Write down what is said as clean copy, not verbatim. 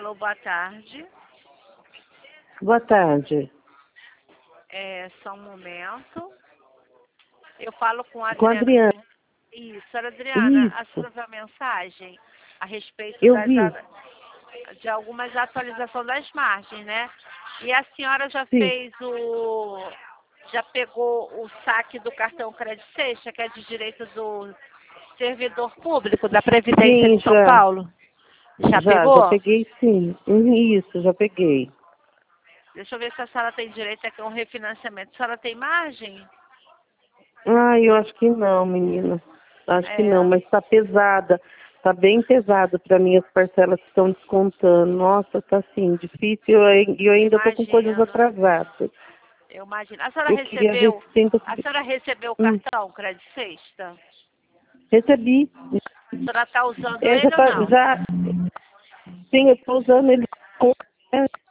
Alô, boa tarde. Boa tarde. Só um momento. Eu falo com a Com a Adriana. Adriana. Isso, senhora Adriana, a Isso. senhora viu a mensagem a respeito Eu vi. de algumas atualizações das margens, né? E a senhora já Sim. já pegou o saque do cartão Crédito Sexta, que é de direito do servidor público da Previdência Sim, de São Paulo? Já pegou? já peguei sim. Isso, já peguei. Deixa eu ver se a senhora tem direito aqui a um refinanciamento. A senhora tem margem? Eu acho que não, menina. Acho que não, É, mas tá pesada. Tá bem pesado para mim as parcelas que estão descontando. Nossa, tá assim, difícil e eu ainda tô com coisas imagino. atrasadas. Eu imagino. A senhora Eu queria ver recebeu, se tem a possibilidade. senhora recebeu o cartão Crédito Sexta? Recebi. A senhora está usando Já ele ou tá, não? já, sim, eu tô usando ele com